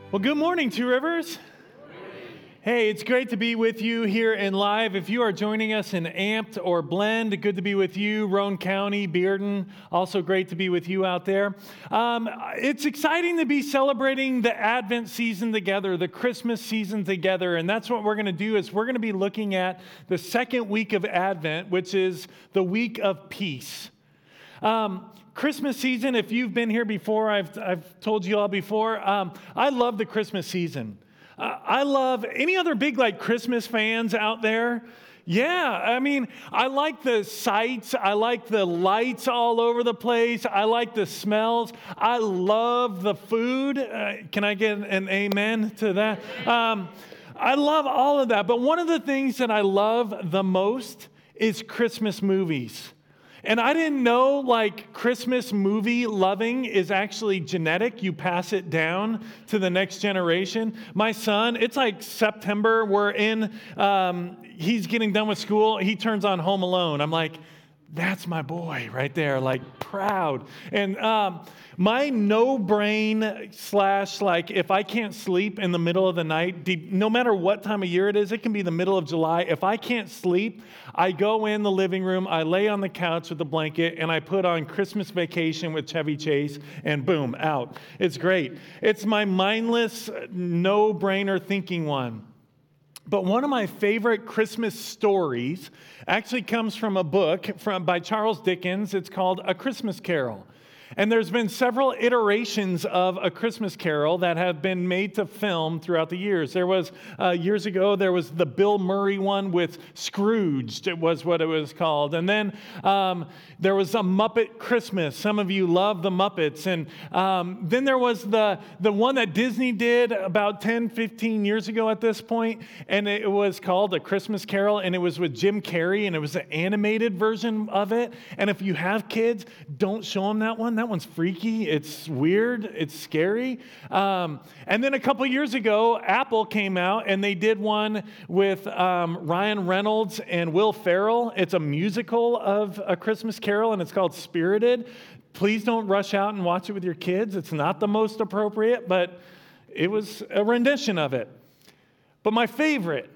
Well, good morning, Two Rivers. Hey, it's great to be with you here in live. If you are joining us in Amped or Blend, good to be with you. Roane County, Bearden, also great to be with you out there. It's exciting to be celebrating the Advent season together, the Christmas season together, and that's what we're going to do is we're going to be looking at the second week of Advent, which is the week of peace. Christmas season, if you've been here before, I've told you all before, I love the Christmas season. I love any other big Christmas fans out there. Yeah, I mean, I like the sights. I like the lights all over the place. I like the smells. I love the food. Can I get an amen to that? I love all of that. But one of the things that I love the most is Christmas movies. And I didn't know Christmas movie loving is actually genetic. You pass it down to the next generation. My son, it's September. We're in, he's getting done with school. He turns on Home Alone. I'm like, that's my boy right there, proud. And my no-brain / if I can't sleep in the middle of the night, no matter what time of year it is, it can be the middle of July. If I can't sleep, I go in the living room, I lay on the couch with a blanket, and I put on Christmas Vacation with Chevy Chase, and boom, out. It's great. It's my mindless, no-brainer thinking one. But one of my favorite Christmas stories actually comes from a book by Charles Dickens. It's called A Christmas Carol. And there's been several iterations of A Christmas Carol that have been made to film throughout the years. There was, years ago, there was the Bill Murray one with Scrooged, it was what it was called. And then there was a Muppet Christmas. Some of you love the Muppets. And then there was the one that Disney did about 10, 15 years ago at this point. And it was called A Christmas Carol. And it was with Jim Carrey. And it was an animated version of it. And if you have kids, don't show them that one. That one's freaky. It's weird. It's scary. And then a couple years ago, Apple came out and they did one with Ryan Reynolds and Will Ferrell. It's a musical of A Christmas Carol, and it's called Spirited. Please don't rush out and watch it with your kids. It's not the most appropriate, but it was a rendition of it. But my favorite,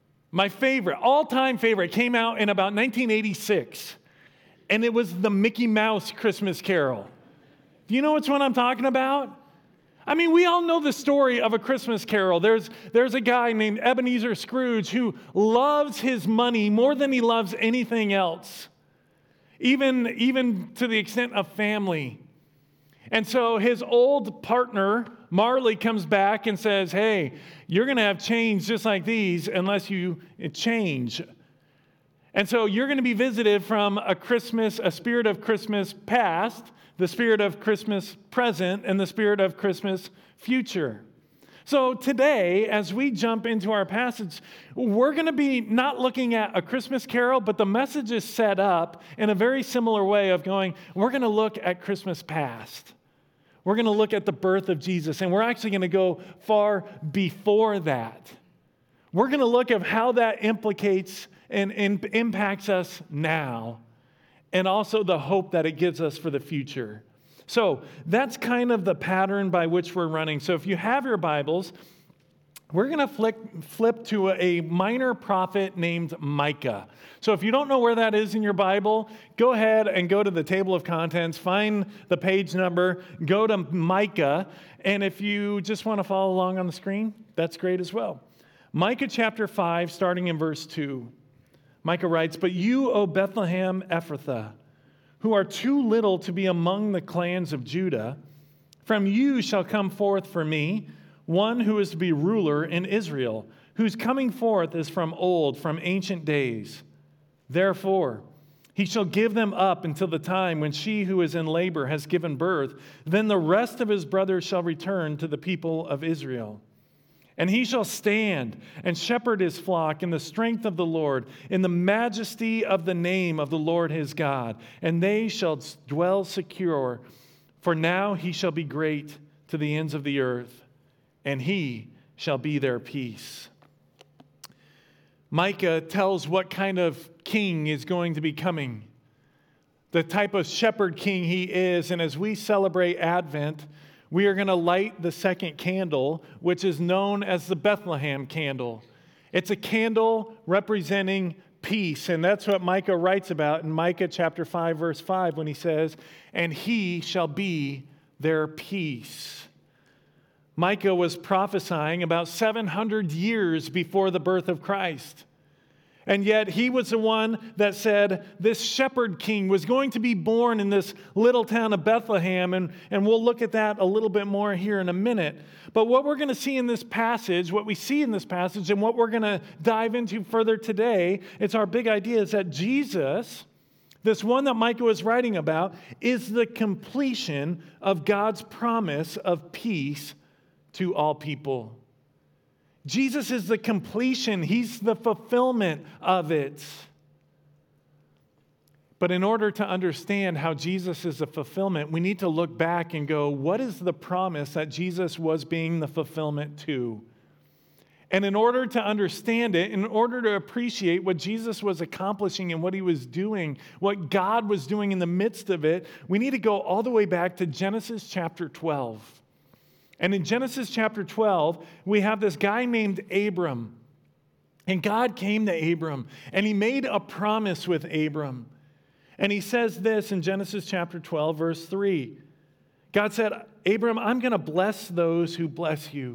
all-time favorite, came out in about 1986. And it was the Mickey Mouse Christmas Carol. Do you know which one I'm talking about? I mean, we all know the story of A Christmas Carol. There's a guy named Ebenezer Scrooge who loves his money more than he loves anything else, even to the extent of family. And so his old partner, Marley, comes back and says, hey, you're going to have change just like these unless you change. And so you're going to be visited from a spirit of Christmas past, the spirit of Christmas present, and the spirit of Christmas future. So today, as we jump into our passage, we're going to be not looking at A Christmas Carol, but the message is set up in a very similar way of going, we're going to look at Christmas past. We're going to look at the birth of Jesus, and we're actually going to go far before that. We're going to look at how that implicates and impacts us now, and also the hope that it gives us for the future. So that's kind of the pattern by which we're running. So if you have your Bibles, we're going to flip to a minor prophet named Micah. So if you don't know where that is in your Bible, go ahead and go to the table of contents, find the page number, go to Micah, and if you just want to follow along on the screen, that's great as well. Micah chapter 5, starting in verse 2. Micah writes, "But you, O Bethlehem Ephrathah, who are too little to be among the clans of Judah, from you shall come forth for me one who is to be ruler in Israel, whose coming forth is from old, from ancient days. Therefore, he shall give them up until the time when she who is in labor has given birth. Then the rest of his brothers shall return to the people of Israel. And he shall stand and shepherd his flock in the strength of the Lord, in the majesty of the name of the Lord his God. And they shall dwell secure, for now he shall be great to the ends of the earth, and he shall be their peace." Micah tells what kind of king is going to be coming, the type of shepherd king he is. And as we celebrate Advent, we are going to light the second candle, which is known as the Bethlehem candle. It's a candle representing peace, and that's what Micah writes about in Micah chapter 5, verse 5, when he says, "And he shall be their peace." Micah was prophesying about 700 years before the birth of Christ. And yet he was the one that said this shepherd king was going to be born in this little town of Bethlehem, and we'll look at that a little bit more here in a minute. But what we're going to see in this passage, what we see in this passage, and what we're going to dive into further today, it's our big idea, is that Jesus, this one that Micah was writing about, is the completion of God's promise of peace to all people. Jesus is the completion. He's the fulfillment of it. But in order to understand how Jesus is the fulfillment, we need to look back and go, what is the promise that Jesus was being the fulfillment to? And in order to understand it, in order to appreciate what Jesus was accomplishing and what he was doing, what God was doing in the midst of it, we need to go all the way back to Genesis chapter 12. And in Genesis chapter 12, we have this guy named Abram. And God came to Abram, and he made a promise with Abram. And he says this in Genesis chapter 12, verse 3. God said, "Abram, I'm going to bless those who bless you.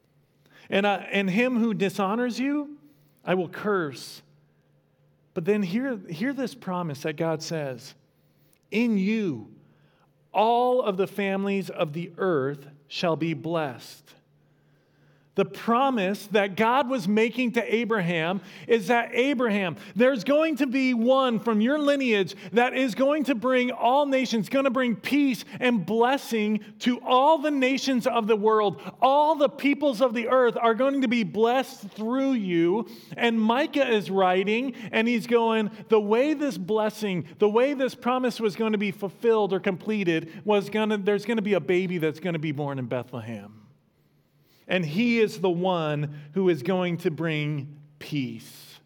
And him who dishonors you, I will curse." But then hear this promise that God says. "In you, all of the families of the earth shall be blessed." The promise that God was making to Abraham is that, Abraham, there's going to be one from your lineage that is going to bring all nations, going to bring peace and blessing to all the nations of the world. All the peoples of the earth are going to be blessed through you. And Micah is writing, and he's going, the way this blessing, the way this promise was going to be fulfilled or completed there's going to be a baby that's going to be born in Bethlehem. And he is the one who is going to bring peace.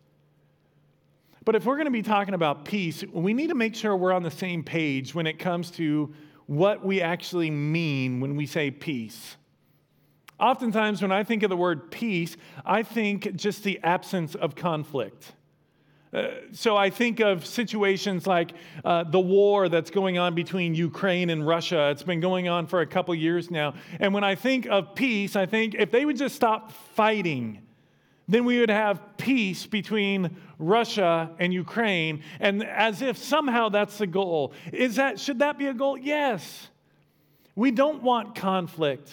But if we're going to be talking about peace, we need to make sure we're on the same page when it comes to what we actually mean when we say peace. Oftentimes, when I think of the word peace, I think just the absence of conflict. So I think of situations like the war that's going on between Ukraine and Russia. It's been going on for a couple years now. And when I think of peace, I think if they would just stop fighting, then we would have peace between Russia and Ukraine. And as if somehow that's the goal. Should that be a goal? Yes. We don't want conflict.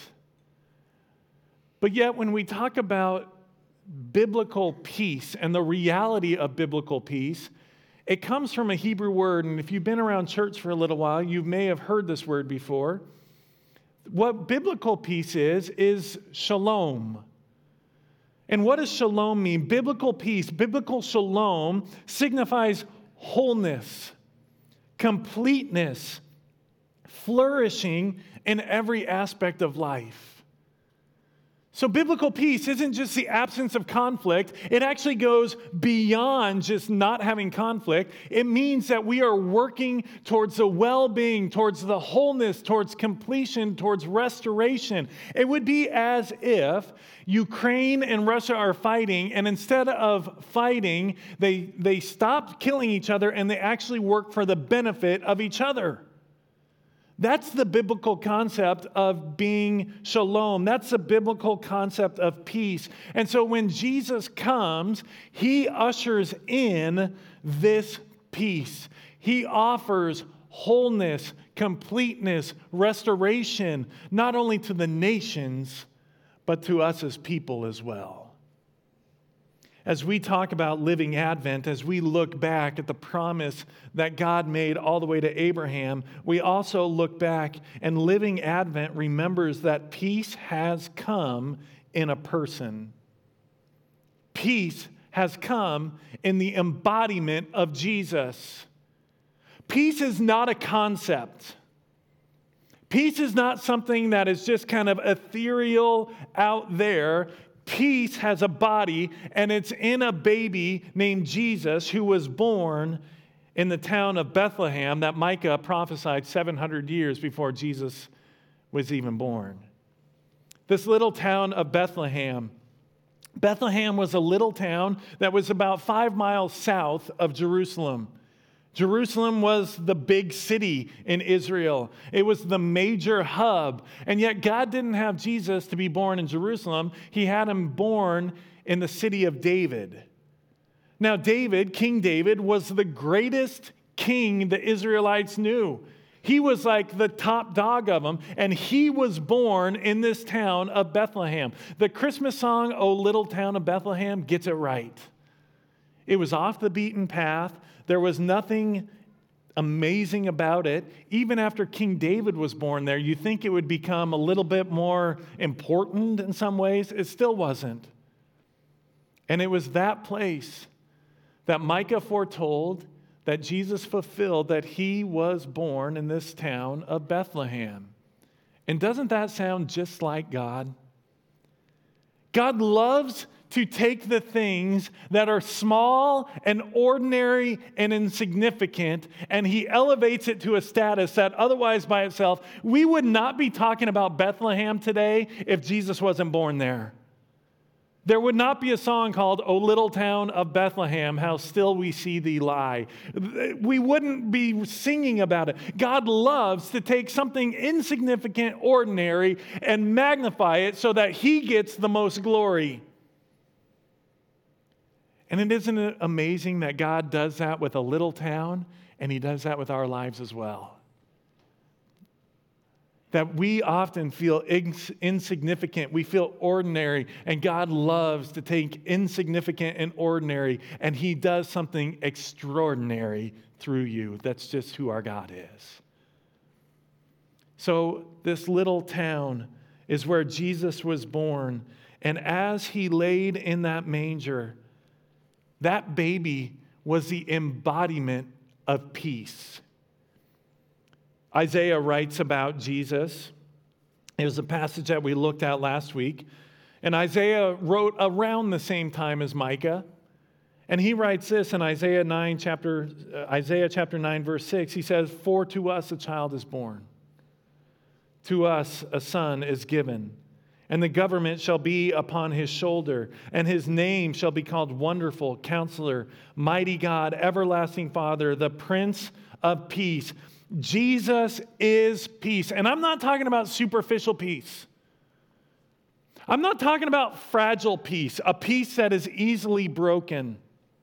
But yet when we talk about biblical peace and the reality of biblical peace, it comes from a Hebrew word, and if you've been around church for a little while, you may have heard this word before. What biblical peace is shalom. And what does shalom mean? Biblical peace, biblical shalom signifies wholeness, completeness, flourishing in every aspect of life. So biblical peace isn't just the absence of conflict. It actually goes beyond just not having conflict. It means that we are working towards the well-being, towards the wholeness, towards completion, towards restoration. It would be as if Ukraine and Russia are fighting, and instead of fighting, they stop killing each other and they actually work for the benefit of each other. That's the biblical concept of being shalom. That's the biblical concept of peace. And so when Jesus comes, he ushers in this peace. He offers wholeness, completeness, restoration, not only to the nations, but to us as people as well. As we talk about living Advent, as we look back at the promise that God made all the way to Abraham, we also look back, and living Advent remembers that peace has come in a person. Peace has come in the embodiment of Jesus. Peace is not a concept. Peace is not something that is just kind of ethereal out there. Peace has a body, and it's in a baby named Jesus who was born in the town of Bethlehem that Micah prophesied 700 years before Jesus was even born. This little town of Bethlehem. Bethlehem was a little town that was about 5 miles south of Jerusalem. Jerusalem was the big city in Israel. It was the major hub. And yet God didn't have Jesus to be born in Jerusalem. He had him born in the city of David. Now David, King David, was the greatest king the Israelites knew. He was like the top dog of them, and he was born in this town of Bethlehem. The Christmas song, "O Little Town of Bethlehem," gets it right. It was off the beaten path. There was nothing amazing about it. Even after King David was born there, you think it would become a little bit more important in some ways. It still wasn't. And it was that place that Micah foretold that Jesus fulfilled, that he was born in this town of Bethlehem. And doesn't that sound just like God? God loves to take the things that are small and ordinary and insignificant, and he elevates it to a status that otherwise by itself, we would not be talking about Bethlehem today if Jesus wasn't born there. There would not be a song called "O Little Town of Bethlehem, How Still We See Thee Lie." We wouldn't be singing about it. God loves to take something insignificant, ordinary, and magnify it so that he gets the most glory. And isn't it amazing that God does that with a little town, and he does that with our lives as well? That we often feel insignificant, we feel ordinary, and God loves to take insignificant and ordinary, and he does something extraordinary through you. That's just who our God is. So this little town is where Jesus was born, and as he laid in that manger, that baby was the embodiment of peace. Isaiah writes about Jesus. It was a passage that we looked at last week. And Isaiah wrote around the same time as Micah. And he writes this in Isaiah chapter 9, verse 6. He says, "For to us a child is born. To us a son is given. And the government shall be upon his shoulder. And his name shall be called Wonderful, Counselor, Mighty God, Everlasting Father, the Prince of Peace." Jesus is peace. And I'm not talking about superficial peace. I'm not talking about fragile peace, a peace that is easily broken.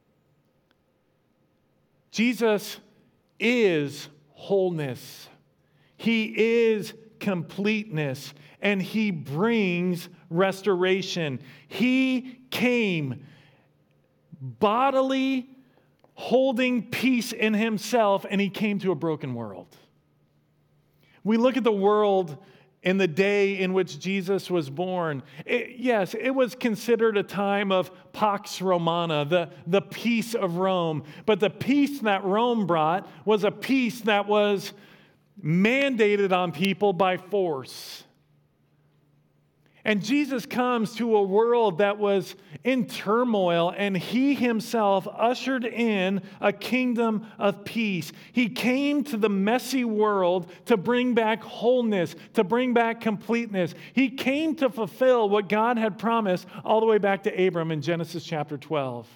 Jesus is wholeness. He is completeness, and he brings restoration. He came bodily, holding peace in himself, and he came to a broken world. We look at the world in the day in which Jesus was born. Yes, it was considered a time of Pax Romana, the peace of Rome. But the peace that Rome brought was a peace that was mandated on people by force. And Jesus comes to a world that was in turmoil, and he himself ushered in a kingdom of peace. He came to the messy world to bring back wholeness, to bring back completeness. He came to fulfill what God had promised all the way back to Abram in Genesis chapter 12.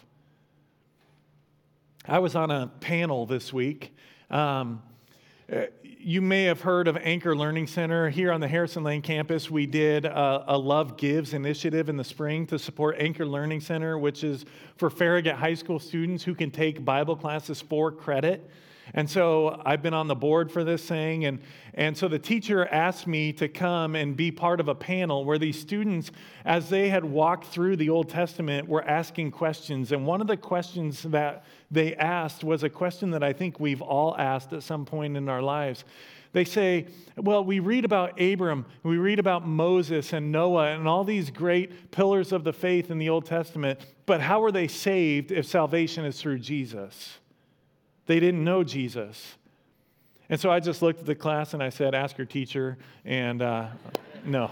I was on a panel this week. You may have heard of Anchor Learning Center. Here on the Harrison Lane campus, we did a Love Gives initiative in the spring to support Anchor Learning Center, which is for Farragut High School students who can take Bible classes for credit. And so I've been on the board for this thing, and so the teacher asked me to come and be part of a panel where these students, as they had walked through the Old Testament, were asking questions. And one of the questions that they asked was a question that I think we've all asked at some point in our lives. They say, well, we read about Abram, we read about Moses and Noah and all these great pillars of the faith in the Old Testament, but how are they saved if salvation is through Jesus? They didn't know Jesus. And so I just looked at the class and I said, ask your teacher, and no.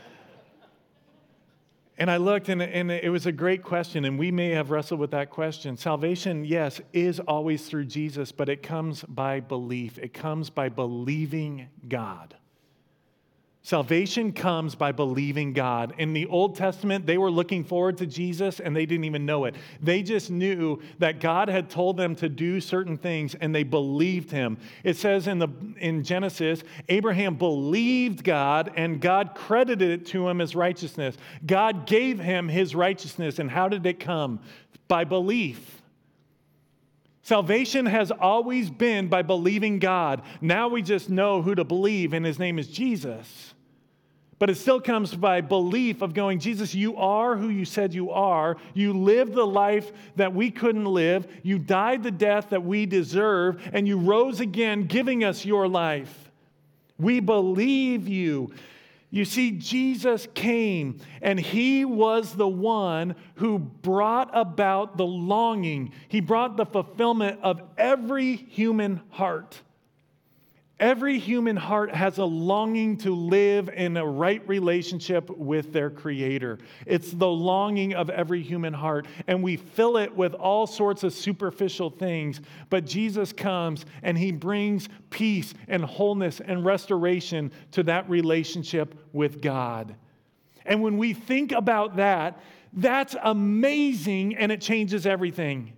And I looked, and it was a great question, and we may have wrestled with that question. Salvation, yes, is always through Jesus, but it comes by belief. It comes by believing God. Salvation comes by believing God. In the Old Testament, they were looking forward to Jesus and they didn't even know it. They just knew that God had told them to do certain things and they believed him. It says in Genesis, Abraham believed God and God credited it to him as righteousness. God gave him his righteousness. And how did it come? By belief. Salvation has always been by believing God. Now we just know who to believe, and his name is Jesus. But it still comes by belief of going, Jesus, you are who you said you are. You lived the life that we couldn't live. You died the death that we deserve, and you rose again, giving us your life. We believe you. You see, Jesus came, and he was the one who brought about the longing. He brought the fulfillment of every human heart. Every human heart has a longing to live in a right relationship with their Creator. It's the longing of every human heart, and we fill it with all sorts of superficial things. But Jesus comes, and he brings peace and wholeness and restoration to that relationship with God. And when we think about that, that's amazing, and it changes everything.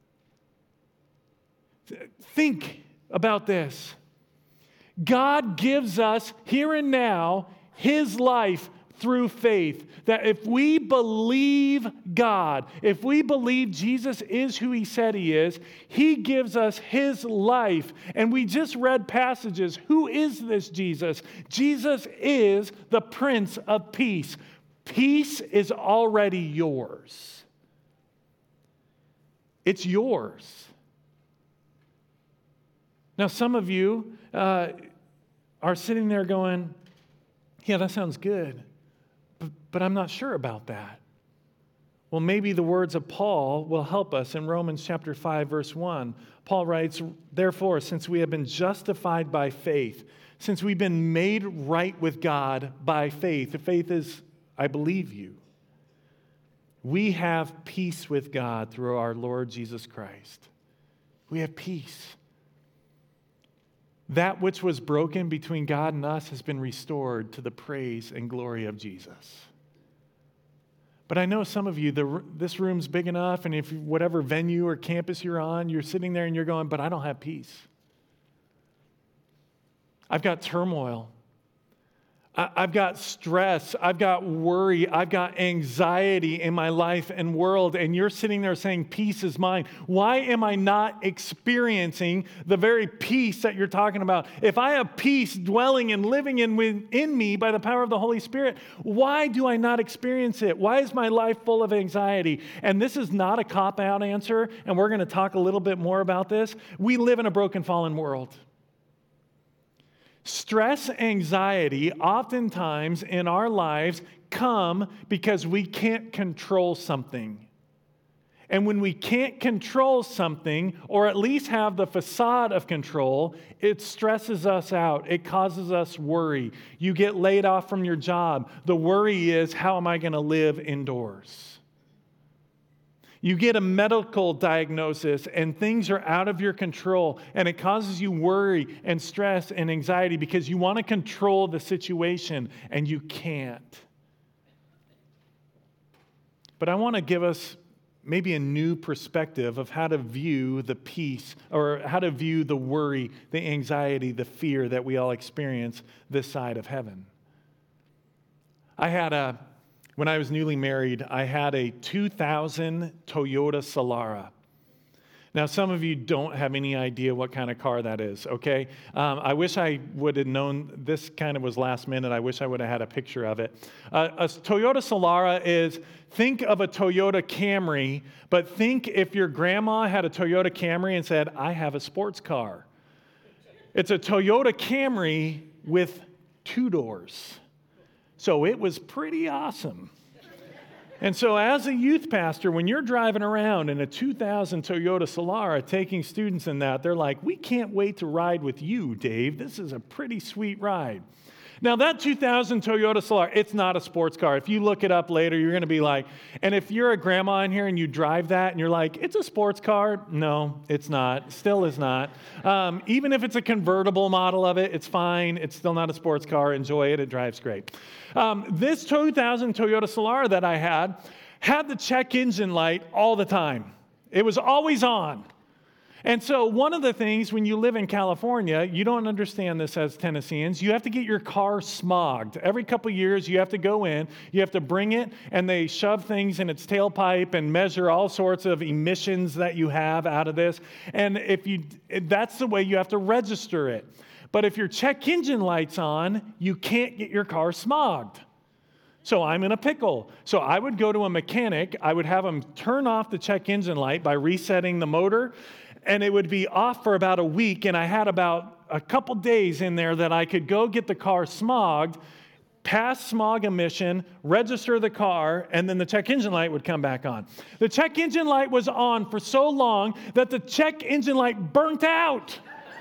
Think about this. God gives us here and now his life through faith. That if we believe God, if we believe Jesus is who he said he is, he gives us his life. And we just read passages. Who is this Jesus? Jesus is the Prince of Peace. Peace is already yours. It's yours. Now, some of you are sitting there going, yeah, that sounds good, but I'm not sure about that. Well, maybe the words of Paul will help us in Romans chapter 5, verse 1. Paul writes, therefore, since we have been justified by faith, since we've been made right with God by faith, the faith is, I believe you, we have peace with God through our Lord Jesus Christ. We have peace. That which was broken between God and us has been restored to the praise and glory of Jesus. But I know some of you, this room's big enough, and if whatever venue or campus you're on, you're sitting there and you're going, but I don't have peace. I've got turmoil. I've got stress, I've got worry, I've got anxiety in my life and world, and you're sitting there saying, peace is mine. Why am I not experiencing the very peace that you're talking about? If I have peace dwelling and living in me by the power of the Holy Spirit, why do I not experience it? Why is my life full of anxiety? And this is not a cop-out answer, and we're going to talk a little bit more about this. We live in a broken, fallen world. Stress, anxiety, oftentimes in our lives come because we can't control something. And when we can't control something, or at least have the facade of control, it stresses us out. It causes us worry. You get laid off from your job. The worry is, how am I going to live indoors? You get a medical diagnosis and things are out of your control, and it causes you worry and stress and anxiety because you want to control the situation and you can't. But I want to give us maybe a new perspective of how to view the peace, or how to view the worry, the anxiety, the fear that we all experience this side of heaven. When I was newly married, I had a 2000 Toyota Solara. Now, some of you don't have any idea what kind of car that is, okay? I wish I would have known. This kind of was last minute. I wish I would have had a picture of it. A Toyota Solara is, think of a Toyota Camry, but think if your grandma had a Toyota Camry and said, I have a sports car. It's a Toyota Camry with 2 doors. So it was pretty awesome. And so as a youth pastor, when you're driving around in a 2000 Toyota Solara taking students in that, they're like, we can't wait to ride with you, Dave. This is a pretty sweet ride. Now, that 2000 Toyota Solar, it's not a sports car. If you look it up later, you're going to be like, and if you're a grandma in here and you drive that and you're like, it's a sports car. No, it's not. Still is not. Even if it's a convertible model of it, it's fine. It's still not a sports car. Enjoy it. It drives great. This 2000 Toyota Solar that I had the check engine light all the time. It was always on. And so one of the things when you live in California, you don't understand this as Tennesseans, you have to get your car smogged. Every couple of years, you have to go in, you have to bring it, and they shove things in its tailpipe and measure all sorts of emissions that you have out of this. And that's the way you have to register it. But if your check engine light's on, you can't get your car smogged. So I'm in a pickle. So I would go to a mechanic, I would have him turn off the check engine light by resetting the motor, and it would be off for about a week, and I had about a couple days in there that I could go get the car smogged, pass smog emission, register the car, and then the check engine light would come back on. The check engine light was on for so long that the check engine light burnt out.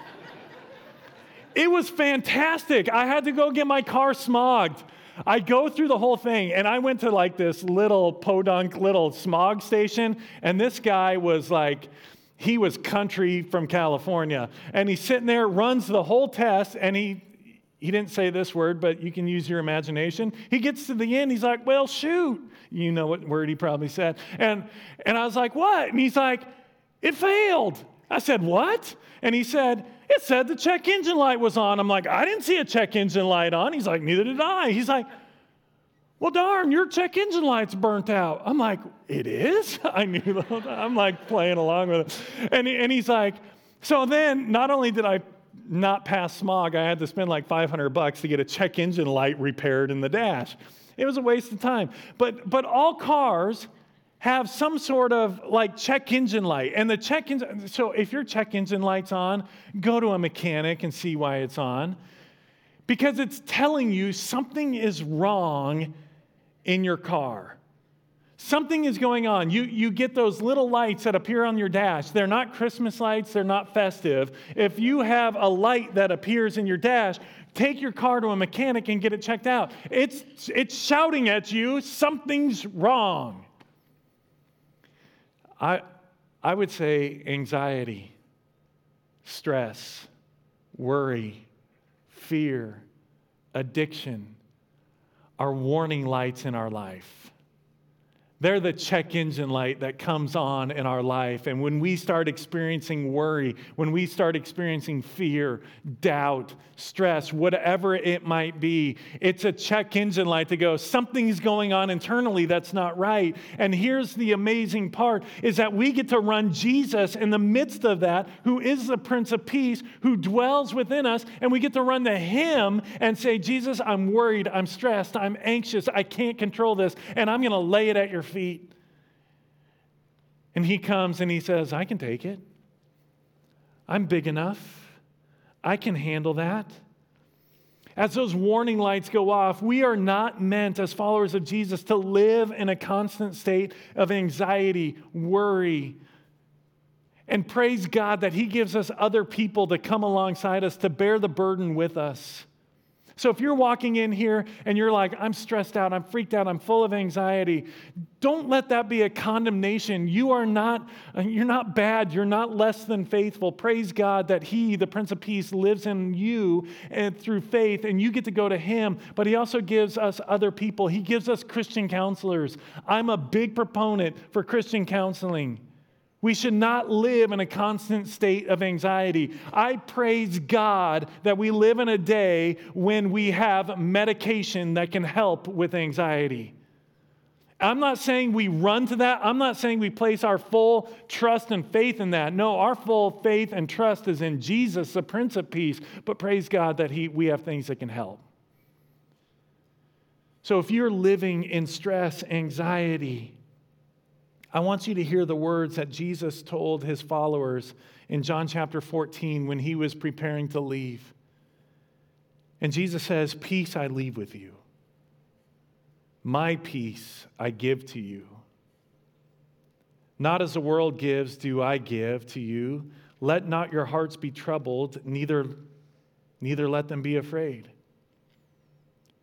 It was fantastic. I had to go get my car smogged. I go through the whole thing, and I went to like this little podunk little smog station, and this guy was like, he was country from California, and he's sitting there, runs the whole test, and he didn't say this word, but you can use your imagination. He gets to the end, he's like, well, shoot. You know what word he probably said. And I was like, what? And he's like, it failed. I said, what? And he said, it said the check engine light was on. I'm like, I didn't see a check engine light on. He's like, neither did I. He's like, well, darn, your check engine light's burnt out. I'm like, it is? I knew the whole time. I'm like playing along with it. And he's like, so then not only did I not pass smog, I had to spend like $500 to get a check engine light repaired in the dash. It was a waste of time. But all cars have some sort of like check engine light. And the check engine, so if your check engine light's on, go to a mechanic and see why it's on. Because it's telling you something is wrong in your car. Something is going on. You get those little lights that appear on your dash. They're not Christmas lights. They're not festive. If you have a light that appears in your dash, take your car to a mechanic and get it checked out. It's shouting at you, something's wrong. I would say anxiety, stress, worry, fear, addiction are warning lights in our life. They're the check engine light that comes on in our life. And when we start experiencing worry, when we start experiencing fear, doubt, stress, whatever it might be, it's a check engine light to go, something's going on internally that's not right. And here's the amazing part, is that we get to run Jesus in the midst of that, who is the Prince of Peace, who dwells within us, and we get to run to Him and say, Jesus, I'm worried, I'm stressed, I'm anxious, I can't control this, and I'm going to lay it at your feet. And He comes and He says, I can take it. I'm big enough. I can handle that. As those warning lights go off, we are not meant as followers of Jesus to live in a constant state of anxiety, worry. And praise God that He gives us other people to come alongside us to bear the burden with us. So if you're walking in here and you're like, I'm stressed out, I'm freaked out, I'm full of anxiety, don't let that be a condemnation. You're not bad, you're not less than faithful. Praise God that He, the Prince of Peace, lives in you and through faith, and you get to go to Him. But He also gives us other people. He gives us Christian counselors. I'm a big proponent for Christian counseling. We should not live in a constant state of anxiety. I praise God that we live in a day when we have medication that can help with anxiety. I'm not saying we run to that. I'm not saying we place our full trust and faith in that. No, our full faith and trust is in Jesus, the Prince of Peace. But praise God that we have things that can help. So if you're living in stress, anxiety, I want you to hear the words that Jesus told His followers in John chapter 14 when He was preparing to leave. And Jesus says, peace I leave with you. My peace I give to you. Not as the world gives do I give to you. Let not your hearts be troubled, neither let them be afraid.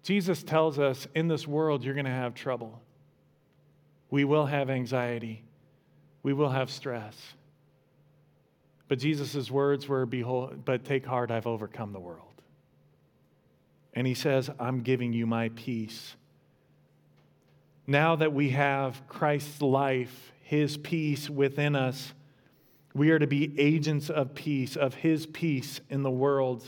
Jesus tells us in this world you're going to have trouble. We will have anxiety. We will have stress. But Jesus' words were, "Behold, but take heart, I've overcome the world." And he says, "I'm giving you my peace." Now that we have Christ's life, his peace within us, we are to be agents of peace, of his peace in the world.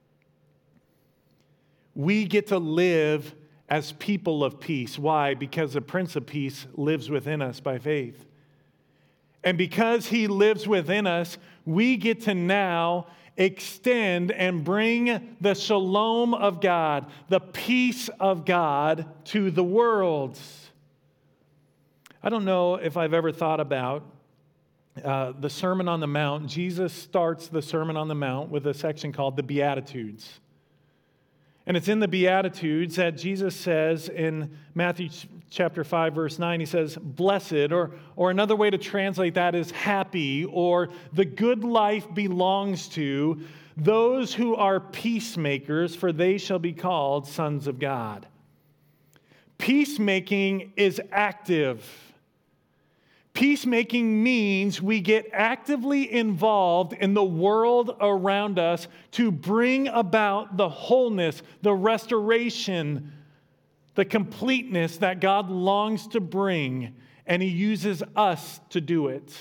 We get to live as people of peace. Why? Because the Prince of Peace lives within us by faith. And because he lives within us, we get to now extend and bring the shalom of God, the peace of God, to the world. I don't know if I've ever thought about the Sermon on the Mount. Jesus starts the Sermon on the Mount with a section called the Beatitudes. And it's in the Beatitudes that Jesus says in Matthew chapter 5, verse 9, he says, "Blessed," or another way to translate that is happy, or the good life belongs to those who are peacemakers, for they shall be called sons of God. Peacemaking is active. Peacemaking means we get actively involved in the world around us to bring about the wholeness, the restoration, the completeness that God longs to bring, and he uses us to do it.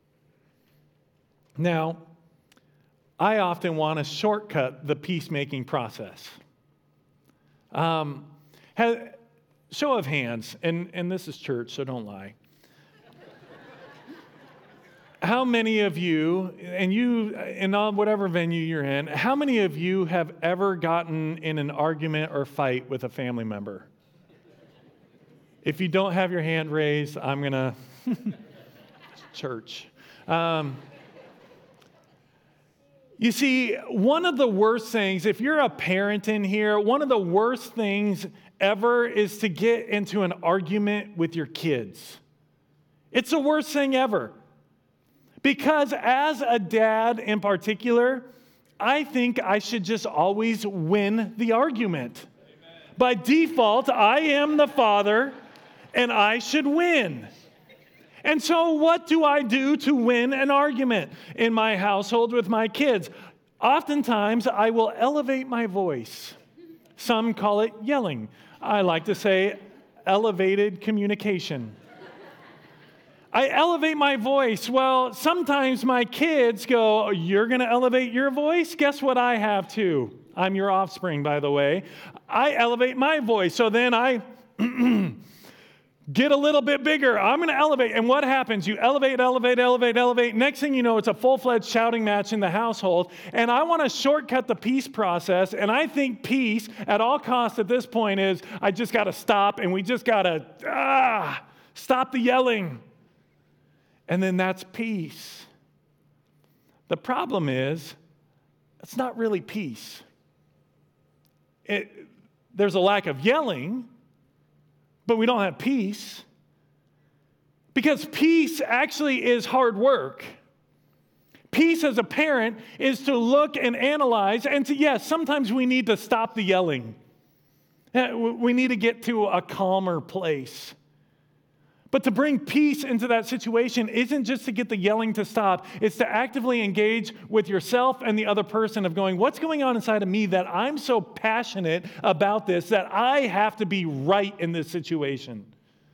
Now, I often want to shortcut the peacemaking process. Show of hands, and this is church, so don't lie. How many of you, and you, in whatever venue you're in, how many of you have ever gotten in an argument or fight with a family member? If you don't have your hand raised, I'm going to, church. You see, one of the worst things, if you're a parent in here, one of the worst things ever is to get into an argument with your kids. It's the worst thing ever. Because as a dad in particular, I think I should just always win the argument. Amen. By default, I am the father, and I should win. And so what do I do to win an argument in my household with my kids? Oftentimes, I will elevate my voice. Some call it yelling. I like to say elevated communication. I elevate my voice. Well, sometimes my kids go, "You're going to elevate your voice? Guess what I have too?" I'm your offspring, by the way. I elevate my voice. So then I get a little bit bigger. I'm going to elevate. And what happens? You elevate, elevate, elevate, elevate. Next thing you know, it's a full-fledged shouting match in the household. And I want to shortcut the peace process. And I think peace at all costs at this point is I just got to stop, and we just got to stop the yelling. And then that's peace. The problem is, it's not really peace. There's a lack of yelling, but we don't have peace. Because peace actually is hard work. Peace as a parent is to look and analyze, and yes, sometimes we need to stop the yelling. We need to get to a calmer place. But to bring peace into that situation isn't just to get the yelling to stop. It's to actively engage with yourself and the other person of going, what's going on inside of me that I'm so passionate about this that I have to be right in this situation?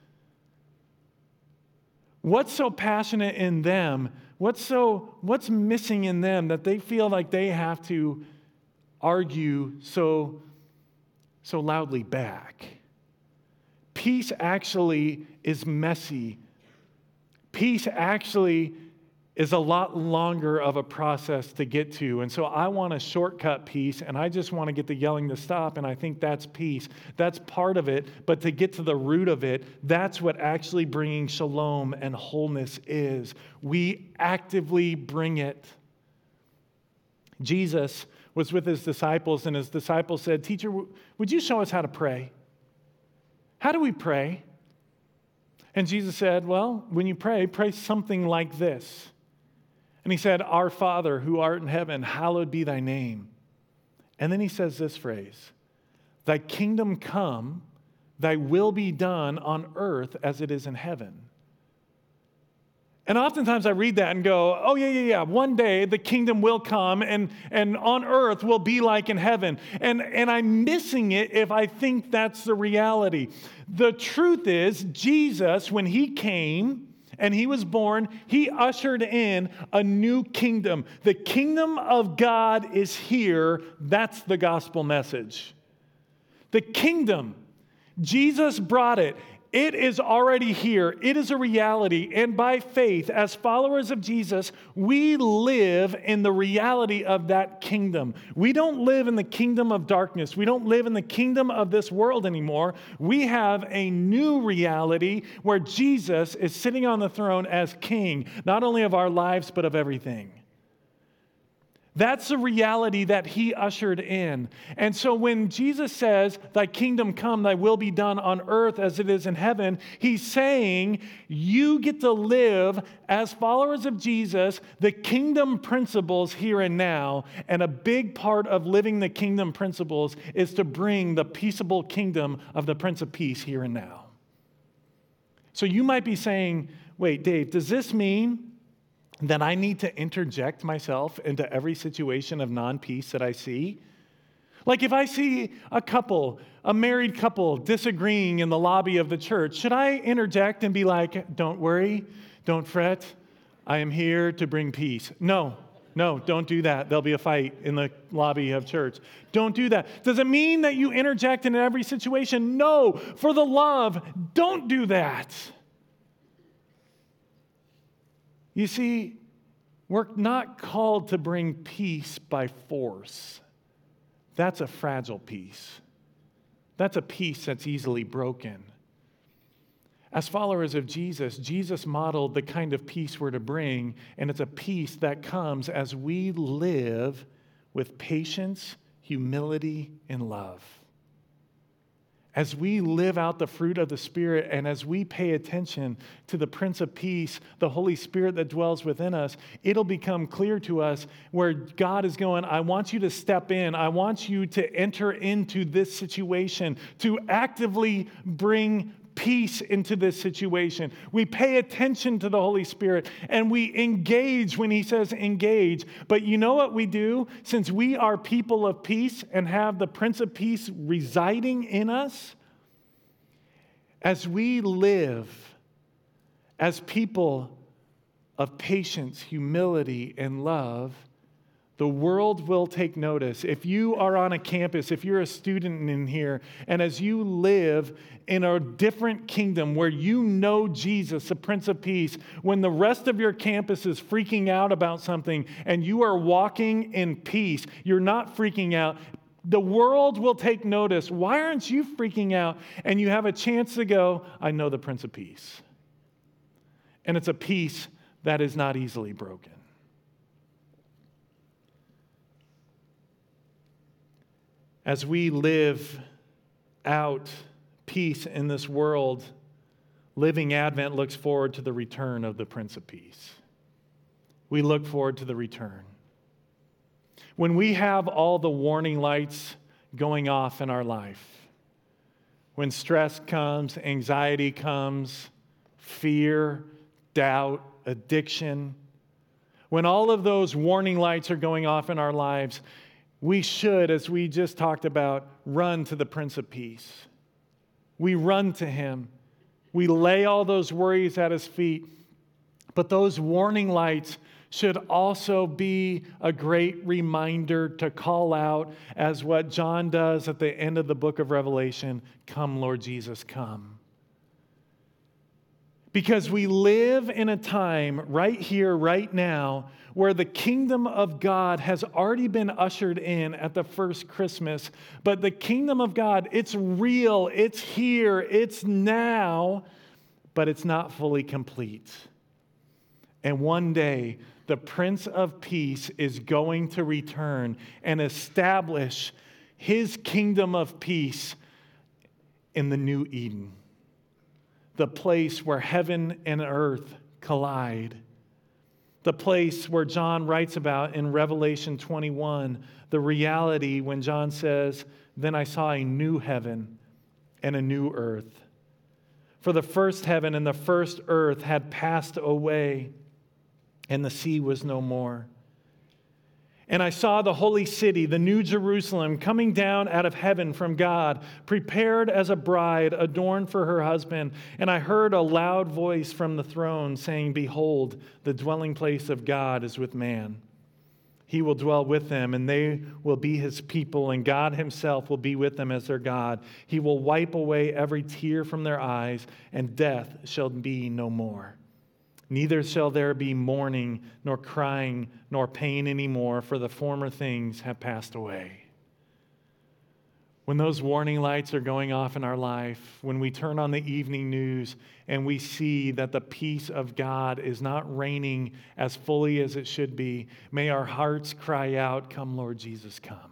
What's so passionate in them? What's missing in them that they feel like they have to argue so loudly back? Peace actually is messy. Peace actually is a lot longer of a process to get to. And so I want to shortcut peace, and I just want to get the yelling to stop, and I think that's peace. That's part of it, but to get to the root of it, that's what actually bringing shalom and wholeness is. We actively bring it. Jesus was with his disciples, and his disciples said, "Teacher, would you show us how to pray? How do we pray?" And Jesus said, well, when you pray, pray something like this. And he said, "Our Father who art in heaven, hallowed be thy name." And then he says this phrase, Thy kingdom come, thy will be done on earth as it is in heaven. And oftentimes I read that and go, oh, yeah. One day the kingdom will come and on earth will be like in heaven. And I'm missing it if I think that's the reality. The truth is, Jesus, when he came and he was born, he ushered in a new kingdom. The kingdom of God is here. That's the gospel message. The kingdom, Jesus brought it. It is already here. It is a reality. And by faith, as followers of Jesus, we live in the reality of that kingdom. We don't live in the kingdom of darkness. We don't live in the kingdom of this world anymore. We have a new reality where Jesus is sitting on the throne as king, not only of our lives, but of everything. That's the reality that he ushered in. And so when Jesus says, thy kingdom come, thy will be done on earth as it is in heaven, he's saying you get to live as followers of Jesus, the kingdom principles here and now. And a big part of living the kingdom principles is to bring the peaceable kingdom of the Prince of Peace here and now. So you might be saying, wait, Dave, does this mean that I need to interject myself into every situation of non-peace that I see? Like if I see a married couple disagreeing in the lobby of the church, should I interject and be like, don't worry, don't fret, I am here to bring peace? No, don't do that. There'll be a fight in the lobby of church. Don't do that. Does it mean that you interject in every situation? No, for the love, don't do that. You see, we're not called to bring peace by force. That's a fragile peace. That's a peace that's easily broken. As followers of Jesus, Jesus modeled the kind of peace we're to bring, and it's a peace that comes as we live with patience, humility, and love. As we live out the fruit of the Spirit and as we pay attention to the Prince of Peace, the Holy Spirit that dwells within us, it'll become clear to us where God is going, I want you to step in. I want you to enter into this situation, to actively bring peace into this situation. We pay attention to the Holy Spirit and we engage when he says engage. But you know what we do? Since we are people of peace and have the Prince of Peace residing in us, as we live as people of patience, humility, and love, the world will take notice. If you are on a campus, if you're a student in here, and as you live in a different kingdom where you know Jesus, the Prince of Peace, when the rest of your campus is freaking out about something and you are walking in peace, you're not freaking out, the world will take notice. Why aren't you freaking out? And you have a chance to go, I know the Prince of Peace. And it's a peace that is not easily broken. As we live out peace in this world, Living Advent looks forward to the return of the Prince of Peace. We look forward to the return. When we have all the warning lights going off in our life, when stress comes, anxiety comes, fear, doubt, addiction, when all of those warning lights are going off in our lives, we should, as we just talked about, run to the Prince of Peace. We run to him. We lay all those worries at his feet. But those warning lights should also be a great reminder to call out, as what John does at the end of the book of Revelation, come, Lord Jesus, come. Because we live in a time right here, right now, where the kingdom of God has already been ushered in at the first Christmas. But the kingdom of God, it's real, it's here, it's now, but it's not fully complete. And one day, the Prince of Peace is going to return and establish his kingdom of peace in the new Eden. The place where heaven and earth collide. The place where John writes about in Revelation 21, the reality when John says, then I saw a new heaven and a new earth. For the first heaven and the first earth had passed away, and the sea was no more. And I saw the holy city, the new Jerusalem, coming down out of heaven from God, prepared as a bride adorned for her husband. And I heard a loud voice from the throne saying, "Behold, the dwelling place of God is with man. He will dwell with them, and they will be his people, and God himself will be with them as their God. He will wipe away every tear from their eyes, and death shall be no more. Neither shall there be mourning, nor crying, nor pain anymore, for the former things have passed away." When those warning lights are going off in our life, when we turn on the evening news and we see that the peace of God is not reigning as fully as it should be, may our hearts cry out, "Come, Lord Jesus, come."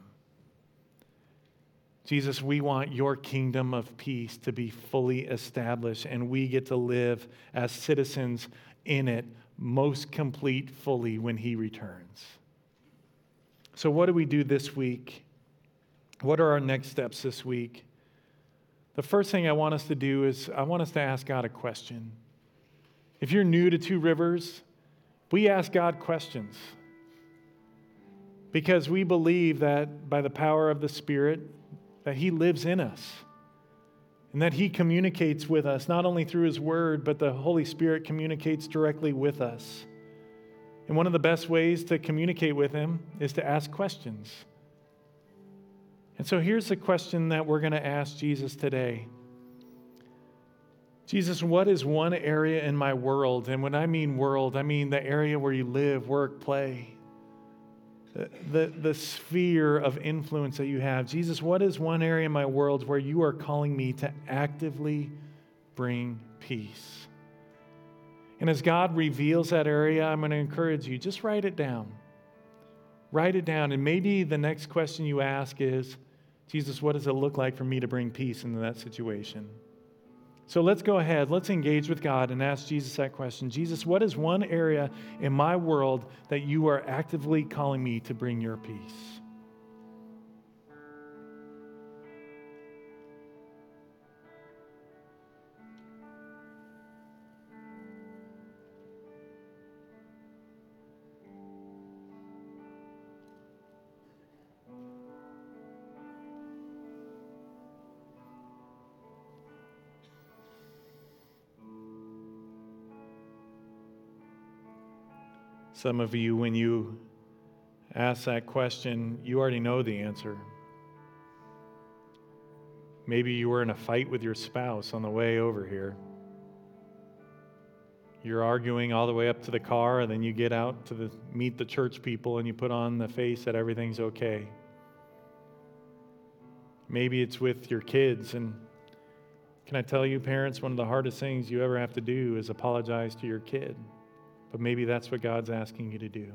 Jesus, we want your kingdom of peace to be fully established, and we get to live as citizens in it, most complete fully when he returns. So what do we do this week? What are our next steps this week? The first thing I want us to do is I want us to ask God a question. If you're new to Two Rivers, we ask God questions because we believe that by the power of the Spirit that he lives in us. And that he communicates with us, not only through his word, but the Holy Spirit communicates directly with us. And one of the best ways to communicate with him is to ask questions. And so here's the question that we're going to ask Jesus today. Jesus, what is one area in my world? And when I mean world, I mean the area where you live, work, play. The sphere of influence that you have. Jesus, what is one area in my world where you are calling me to actively bring peace? And as God reveals that area, I'm going to encourage you, just write it down. Write it down. And maybe the next question you ask is, Jesus, what does it look like for me to bring peace into that situation? So let's go ahead. Let's engage with God and ask Jesus that question. Jesus, what is one area in my world that you are actively calling me to bring your peace? Some of you, when you ask that question, you already know the answer. Maybe you were in a fight with your spouse on the way over here. You're arguing all the way up to the car, and then you get out to meet the church people, and you put on the face that everything's okay. Maybe it's with your kids, and can I tell you, parents, one of the hardest things you ever have to do is apologize to your kid. But maybe that's what God's asking you to do.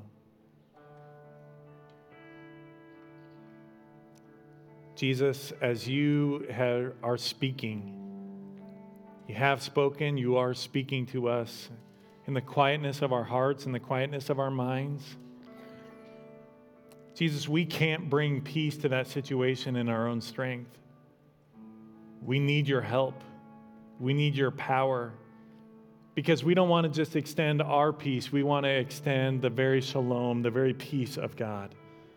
Jesus, as you are speaking, you have spoken, you are speaking to us in the quietness of our hearts, in the quietness of our minds. Jesus, we can't bring peace to that situation in our own strength. We need your help. We need your power. Because we don't want to just extend our peace. We want to extend the very shalom, the very peace of God.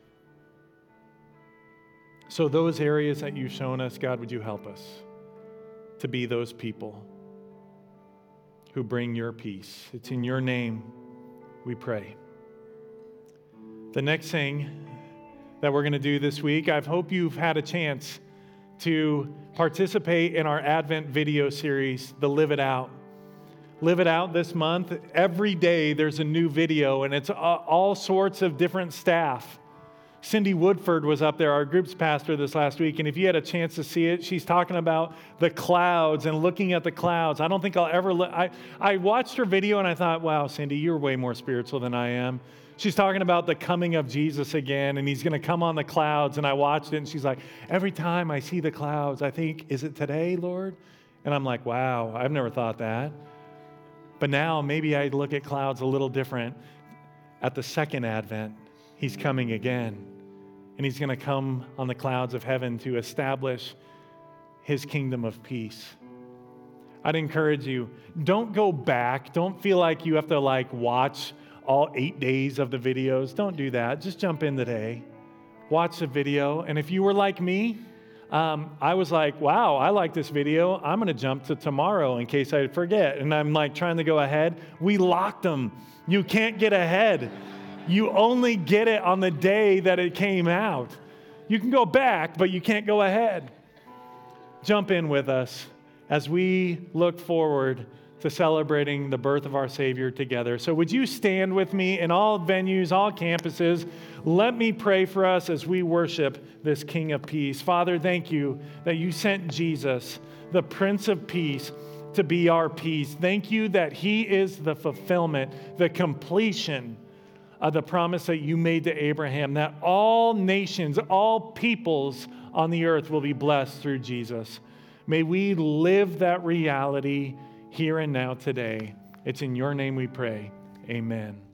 So those areas that you've shown us, God, would you help us to be those people who bring your peace? It's in your name we pray. The next thing that we're going to do this week, I hope you've had a chance to participate in our Advent video series, the Live It Out. Live It Out this month. Every day there's a new video, and it's all sorts of different staff. Cindy Woodford was up there, our group's pastor, this last week, and if you had a chance to see it, she's talking about the clouds and looking at the clouds. I don't think I'll ever I watched her video and I thought, wow, Cindy, you're way more spiritual than I am. She's talking about the coming of Jesus again, and he's going to come on the clouds, and I watched it, and she's like, every time I see the clouds, I think, is it today, Lord? And I'm like, wow, I've never thought that. But now maybe I look at clouds a little different. At the second advent, he's coming again. and he's going to come on the clouds of heaven to establish his kingdom of peace. I'd encourage you, don't go back. Don't feel like you have to watch all 8 days of the videos. Don't do that. Just jump in today. Watch the video. And if you were like me, I was like, wow, I like this video. I'm going to jump to tomorrow in case I forget. And I'm trying to go ahead. We locked them. You can't get ahead. You only get it on the day that it came out. You can go back, but you can't go ahead. Jump in with us as we look forward to celebrating the birth of our Savior together. So would you stand with me in all venues, all campuses? Let me pray for us as we worship this King of Peace. Father, thank you that you sent Jesus, the Prince of Peace, to be our peace. Thank you that he is the fulfillment, the completion of the promise that you made to Abraham, that all nations, all peoples on the earth will be blessed through Jesus. May we live that reality here and now today. It's in your name we pray. Amen.